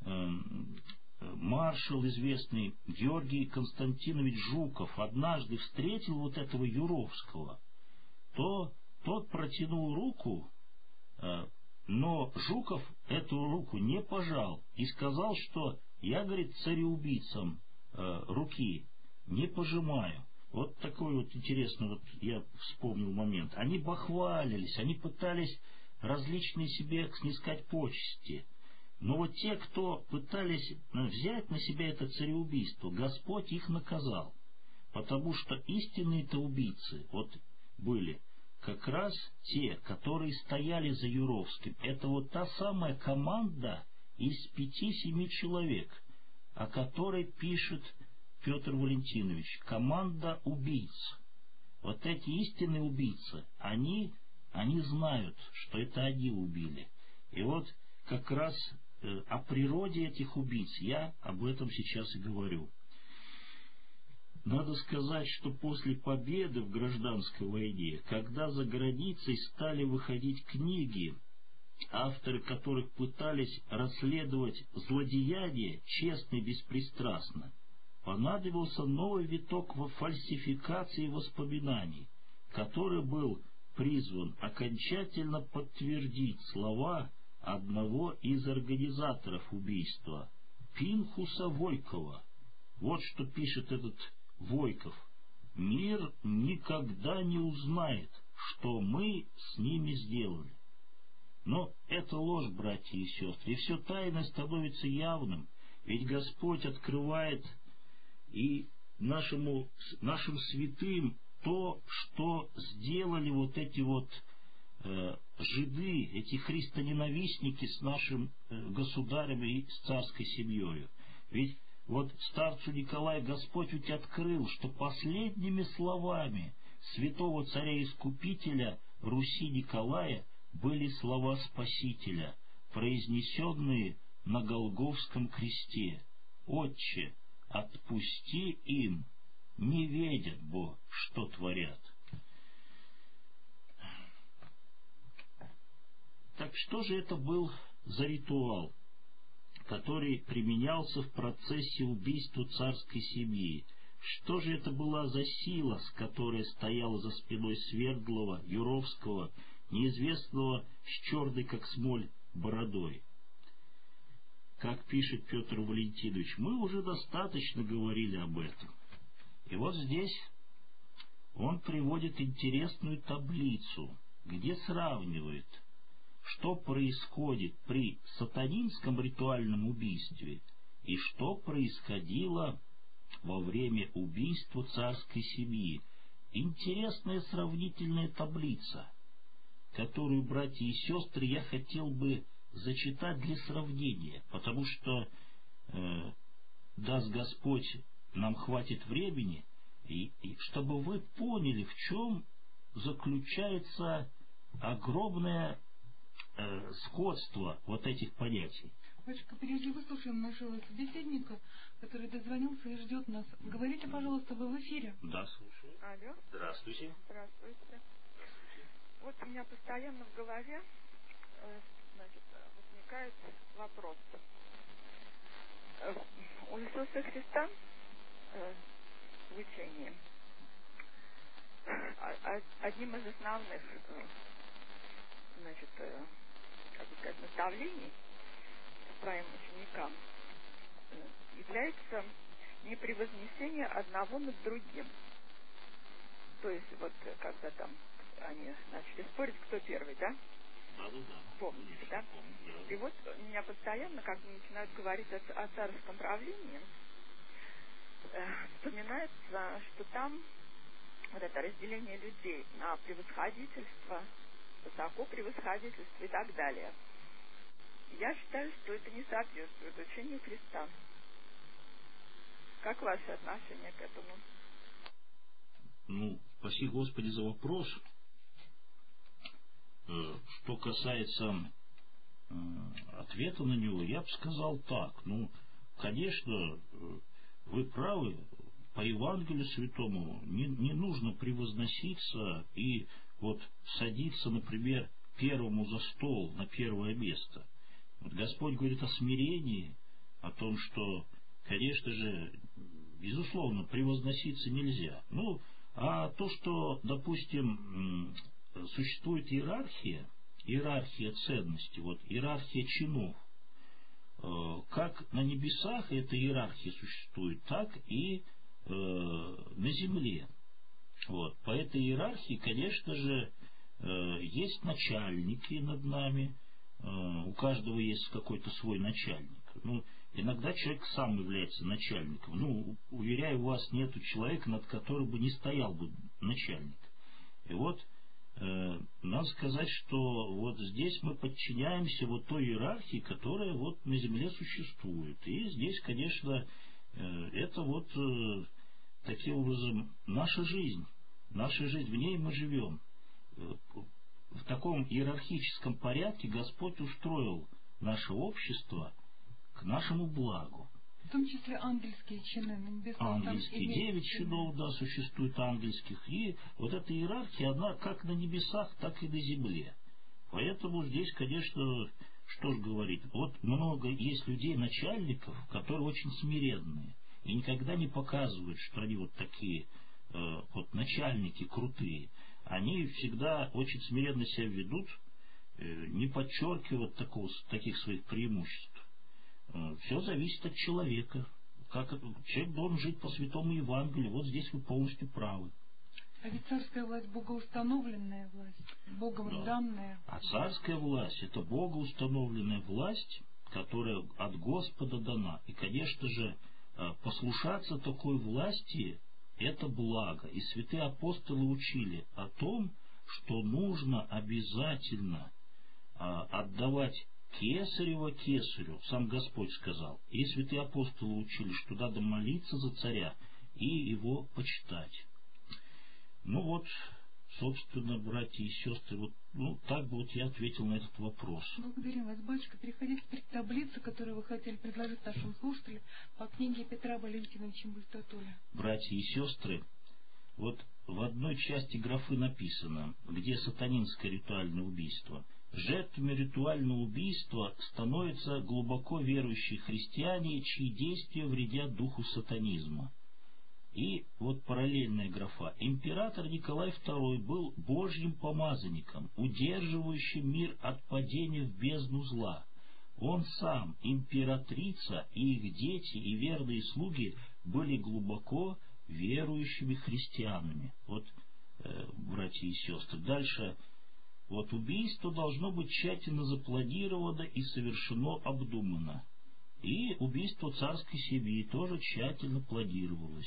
Speaker 2: маршал известный Георгий Константинович Жуков однажды встретил вот этого Юровского, то тот протянул руку, э, но Жуков эту руку не пожал и сказал, что я, говорит, цареубийцам э, руки не пожимаю. Вот такой вот интересный, вот я вспомнил момент. Они бахвалились, они пытались различные себе снискать почести. Но вот те, кто пытались взять на себя это цареубийство, Господь их наказал. Потому что истинные-то убийцы вот были как раз те, которые стояли за Юровским. Это вот та самая команда из пяти-семи человек, о которой пишет Петр Валентинович. Команда убийц. Вот эти истинные убийцы, они, они знают, что это они убили. И вот как раз э, о природе этих убийц я об этом сейчас и говорю. Надо сказать, что после победы в гражданской войне, когда за границей стали выходить книги, авторы которых пытались расследовать злодеяния честно и беспристрастно, понадобился новый виток во фальсификации воспоминаний, который был призван окончательно подтвердить слова одного из организаторов убийства, Пинхуса Войкова. Вот что пишет этот Войков. «Мир никогда не узнает, что мы с ними сделали». Но это ложь, братья и сестры, и все тайное становится явным, ведь Господь открывает и нашему, нашим святым то, что сделали вот эти вот э, жиды, эти христоненавистники с нашим э, государем и с царской семьей. Ведь вот старцу Николаю Господь ведь открыл, что последними словами святого царя-искупителя Руси Николая были слова Спасителя, произнесенные на Голгофском кресте: «Отче, отпусти им, не ведят, Бог, что творят». Так что же это был за ритуал, который применялся в процессе убийства царской семьи? Что же это была за сила, которая стояла за спиной Свердлова, Юровского, неизвестного с черной, как смоль, бородой? Как пишет Петр Валентинович, мы уже достаточно говорили об этом. И вот здесь он приводит интересную таблицу, где сравнивает, что происходит при сатанинском ритуальном убийстве и что происходило во время убийства царской семьи. Интересная сравнительная таблица, которую, братья и сестры, я хотел бы зачитать для сравнения, потому что, э, даст Господь, нам хватит времени, и, и чтобы вы поняли, в чем заключается огромное э, сходство вот этих понятий.
Speaker 1: Батюшка, прежде выслушаем нашего собеседника, который дозвонился и ждет нас. Говорите, пожалуйста, вы в эфире.
Speaker 2: Да, слушаю.
Speaker 5: Алло.
Speaker 2: Здравствуйте.
Speaker 5: Здравствуйте.
Speaker 7: Вот у меня постоянно в голове э, значит, возникает вопрос. Э, у Иисуса Христа э, в учении э, одним из основных э, значит, э, как бы сказать, наставлений своим ученикам э, является не превознесение одного над другим. То есть вот когда там они начали спорить, кто первый, да?
Speaker 2: Да, да, да.
Speaker 7: Помните, да?
Speaker 2: Помню.
Speaker 7: И вот меня постоянно, как начинают говорить о, о царском правлении, э, вспоминается, что там вот это разделение людей на превосходительство, высоко превосходительство и так далее. Я считаю, что это не соответствует учению Христа. Как ваше отношение к этому?
Speaker 2: Ну, спаси Господи за вопрос. Что касается э, ответа на него, я бы сказал так. Ну, конечно, вы правы, по Евангелию Святому не, не нужно превозноситься и вот садиться, например, первому за стол, на первое место. Вот Господь говорит о смирении, о том, что, конечно же, безусловно, превозноситься нельзя. Ну, а то, что, допустим, существует иерархия, иерархия ценностей, вот иерархия чинов, как на небесах эта иерархия существует, так и на земле. Вот. По этой иерархии, конечно же, есть начальники над нами, у каждого есть какой-то свой начальник. Ну, иногда человек сам является начальником. Ну, уверяю вас, нету человека, над которым бы не стоял бы начальник. И вот э, надо сказать, что вот здесь мы подчиняемся вот той иерархии, которая вот на земле существует. И здесь, конечно, э, это вот э, таким образом наша жизнь. Наша жизнь, в ней мы живем. В таком иерархическом порядке Господь устроил наше общество к нашему благу.
Speaker 1: В том числе ангельские чины на небесах.
Speaker 2: Ангельские, девять чинов, да, существует ангельских. И вот эта иерархия, она как на небесах, так и на земле. Поэтому здесь, конечно, что ж говорить, вот много есть людей, начальников, которые очень смиренные. И никогда не показывают, что они вот такие э, вот начальники крутые. Они всегда очень смиренно себя ведут, э, не подчеркивают такого, таких своих преимуществ. Все зависит от человека. Как человек должен жить по святому Евангелию. Вот здесь вы полностью правы.
Speaker 1: А ведь царская власть богоустановленная власть, Богом да. данная.
Speaker 2: А царская власть — это богоустановленная власть, которая от Господа дана. И, конечно же, послушаться такой власти — это благо. И святые апостолы учили о том, что нужно обязательно отдавать Кесарева кесарю, сам Господь сказал. И святые апостолы учили, что надо молиться за царя и его почитать. Ну вот, собственно, братья и сестры, вот, ну, так бы вот я ответил на этот вопрос.
Speaker 1: Благодарим вас, батюшка. Переходите теперь к таблице, которую вы хотели предложить нашим слушателям по книге Петра Валентиновича Бультатуля.
Speaker 2: Братья и сестры, вот в одной части графы написано, где сатанинское ритуальное убийство. Жертвами ритуального убийства становятся глубоко верующие христиане, чьи действия вредят духу сатанизма. И вот параллельная графа. Император Николай второй был Божьим помазанником, удерживающим мир от падения в бездну зла. Он сам, императрица и их дети и верные слуги были глубоко верующими христианами. Вот, э, братья и сестры. Дальше. Вот убийство должно быть тщательно запланировано и совершено обдуманно. И убийство царской семьи тоже тщательно планировалось.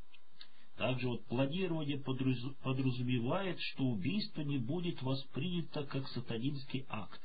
Speaker 2: Также вот планирование подразумевает, что убийство не будет воспринято как сатанинский акт.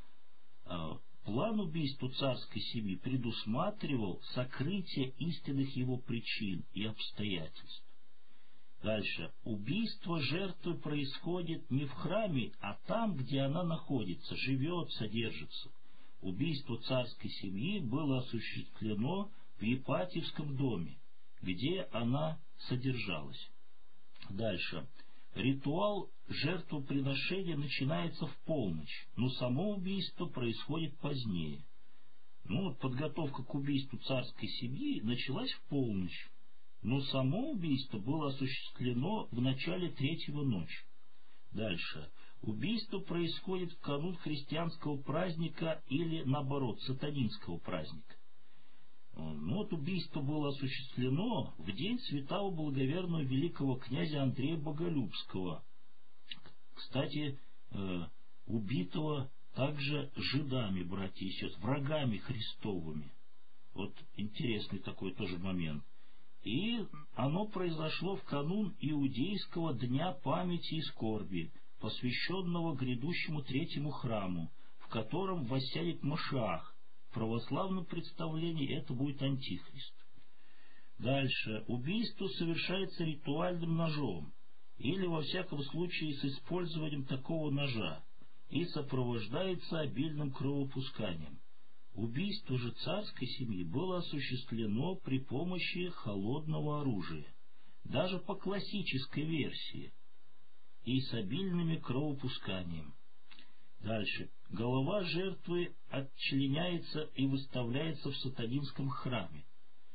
Speaker 2: План убийства царской семьи предусматривал сокрытие истинных его причин и обстоятельств. Дальше. Убийство жертвы происходит не в храме, а там, где она находится, живет, содержится. Убийство царской семьи было осуществлено в Епатьевском доме, где она содержалась. Дальше. Ритуал жертвоприношения начинается в полночь, но само убийство происходит позднее. Ну вот подготовка к убийству царской семьи началась в полночь, но само убийство было осуществлено в начале третьего ночи. Дальше. Убийство происходит в канун христианского праздника или, наоборот, сатанинского праздника. Ну вот убийство было осуществлено в день святого благоверного великого князя Андрея Боголюбского, кстати, э, убитого также жидами, братья и сестры, врагами Христовыми. Вот интересный такой тоже момент. И оно произошло в канун Иудейского дня памяти и скорби, посвященного грядущему третьему храму, в котором воссядет Машиах. В православном представлении это будет Антихрист. Дальше. Убийство совершается ритуальным ножом, или во всяком случае с использованием такого ножа, и сопровождается обильным кровопусканием. Убийство же царской семьи было осуществлено при помощи холодного оружия, даже по классической версии, и с обильными кровопусканием. Дальше. Голова жертвы отчленяется и выставляется в сатанинском храме.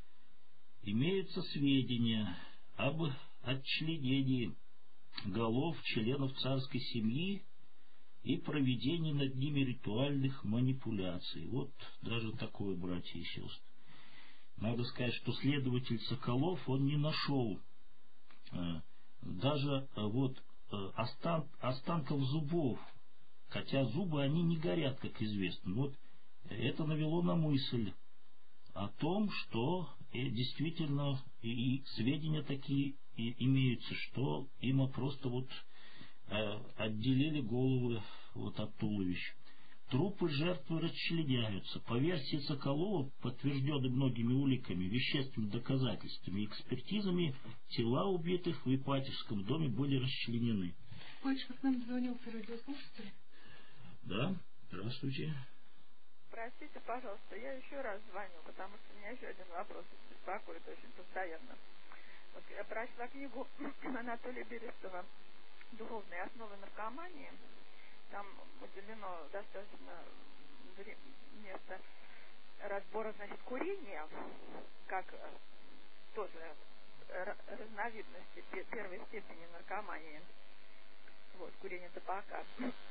Speaker 2: Имеются сведения об отчленении голов членов царской семьи и проведении над ними ритуальных манипуляций. Вот даже такое, братья и сестры. Надо сказать, что следователь Соколов, он не нашел э, даже э, вот э, остан, останков зубов, хотя зубы, они не горят, как известно. Вот это навело на мысль о том, что э, действительно и, и сведения такие и, имеются, что им просто вот э, отделили головы вот от туловища. Трупы жертвы расчленяются. По версии Соколова, подтвержденной многими уликами, вещественными доказательствами и экспертизами, тела убитых в Ипатьевском доме были расчленены.
Speaker 1: Батюшка, к нам дозвонился радиослушатель.
Speaker 2: Да, здравствуйте.
Speaker 7: Простите, пожалуйста, я еще раз звоню, потому что у меня еще один вопрос беспокоит очень постоянно. Вот я прочла книгу Анатолия Берестова «Духовные основы наркомании». Там уделено достаточно место разбора, значит, курения, как тоже разновидности первой степени наркомании. Вот, курение табака.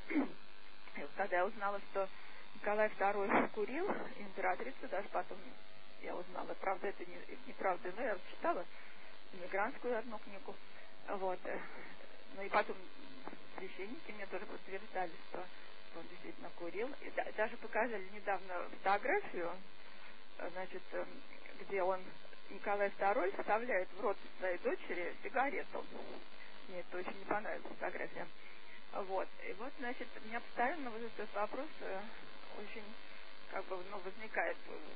Speaker 7: И вот когда я узнала, что Николай второй курил, императрица, даже потом я узнала, правда это не, неправда, но я читала иммигрантскую одну книгу, вот, ну и потом священники мне тоже подтверждали, что он действительно курил, и да, даже показали недавно фотографию, значит, где он, Николай второй, вставляет в рот своей дочери сигарету. Мне это очень не понравилась фотография. Вот. И вот, значит, у меня постоянно вот этот вопрос э, очень, как бы, ну, возникает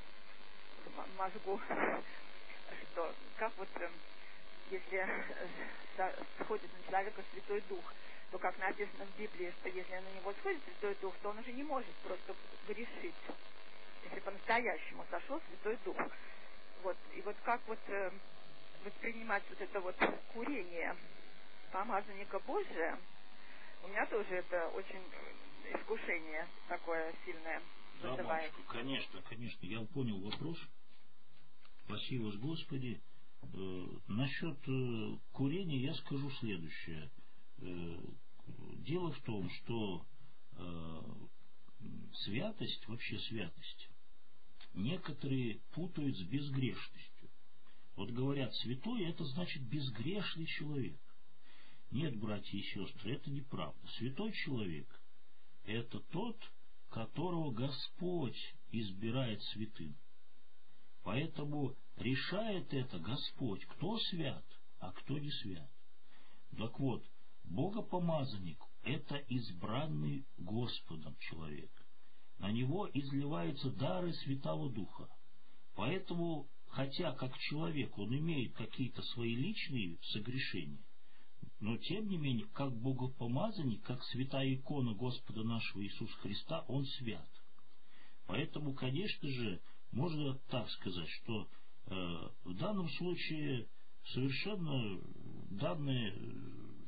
Speaker 7: в мозгу, что, как вот, э, если э, сходит на человека Святой Дух, то, как написано в Библии, что если на него сходит Святой Дух, то он уже не может просто грешить, если по-настоящему сошел Святой Дух. Вот. И вот как вот э, воспринимать вот это вот курение помазанника Божия, у меня тоже это очень искушение такое сильное вызывает.
Speaker 2: Да, конечно, конечно, я понял вопрос. Спасибо вас, Господи. Э, насчет э, курения я скажу следующее. Э, дело в том, что э, святость, вообще святость, некоторые путают с безгрешностью. Вот говорят, святой — это значит безгрешный человек. Нет, братья и сестры, это неправда. Святой человек — это тот, которого Господь избирает святым. Поэтому решает это Господь, кто свят, а кто не свят. Так вот, богопомазанник — это избранный Господом человек. На него изливаются дары Святого Духа. Поэтому, хотя как человек он имеет какие-то свои личные согрешения, но тем не менее, как богопомазанник, как святая икона Господа нашего Иисуса Христа, он свят. Поэтому, конечно же, можно так сказать, что э, в данном случае совершенно данная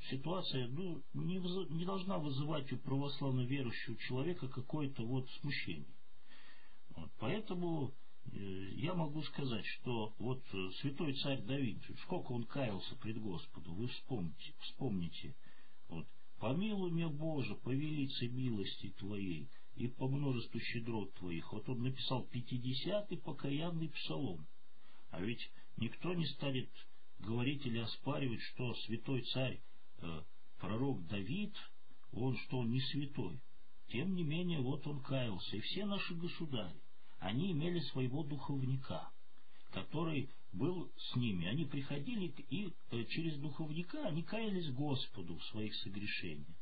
Speaker 2: ситуация ну, не, выз, не должна вызывать у православно верующего человека какое-то вот смущение. Вот, поэтому э, я могу сказать, что вот святой царь Давид, сколько он каялся пред Господом, вы вспомните, вспомните. Вот, «Помилуй меня, Боже, по велице милости Твоей и по множеству щедрот Твоих». Вот он написал пятидесятый покаянный псалом. А ведь никто не станет говорить или оспаривать, что святой царь, э, пророк Давид, он что он не святой. Тем не менее, вот он каялся. И все наши государи, они имели своего духовника, который был с ними. Они приходили и э, через духовника они каялись Господу в своих согрешениях.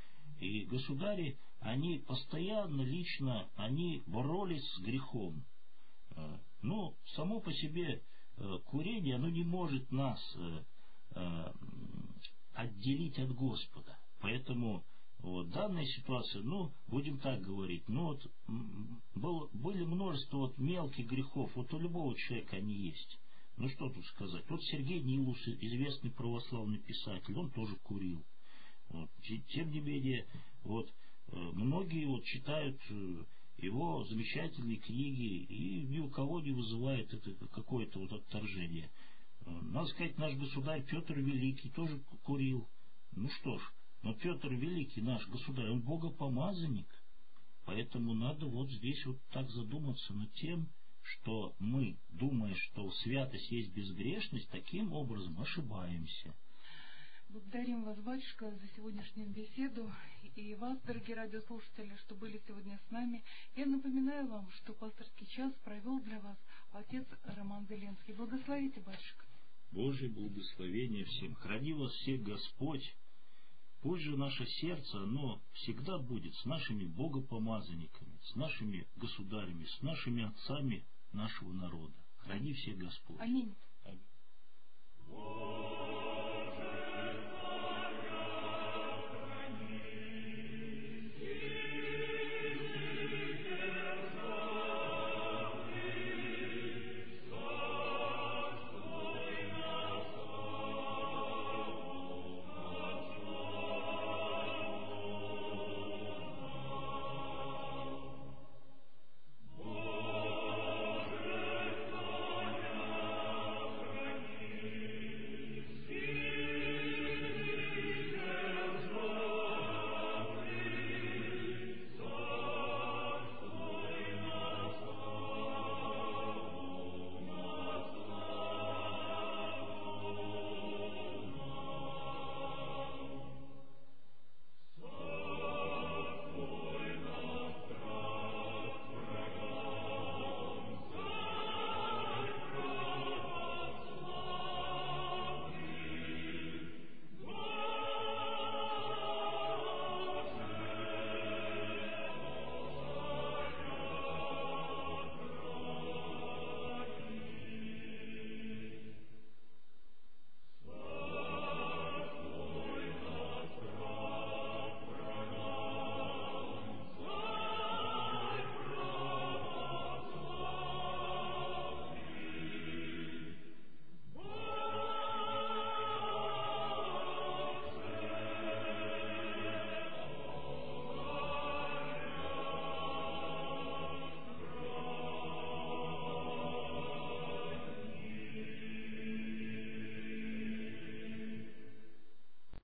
Speaker 2: И государи, они постоянно, лично, они боролись с грехом. Э, но само по себе э, курение, оно не может нас э, э, отделить от Господа. Поэтому вот, данная ситуация, ну, будем так говорить, ну, вот, был, были множество вот, мелких грехов, вот у любого человека они есть. Ну, что тут сказать. Вот Сергей Нилус, известный православный писатель, он тоже курил. Вот. Тем не менее, вот, многие вот, читают его замечательные книги, и ни у кого не вызывает это какое-то вот отторжение. Надо сказать, наш государь Петр Великий тоже курил. Ну что ж, но Петр Великий, наш государь, он богопомазанник. Поэтому надо вот здесь вот так задуматься над тем, что мы, думая, что святость есть безгрешность, таким образом ошибаемся.
Speaker 1: Благодарим вас, батюшка, за сегодняшнюю беседу и вас, дорогие радиослушатели, что были сегодня с нами. Я напоминаю вам, что пасторский час провел для вас отец Роман Зеленский. Благословите, батюшка.
Speaker 2: Божье благословение всем. Храни вас всех Господь. Пусть же наше сердце, оно всегда будет с нашими богопомазанниками, с нашими государями, с нашими отцами нашего народа. Храни всех Господь.
Speaker 1: Аминь.
Speaker 2: Аминь.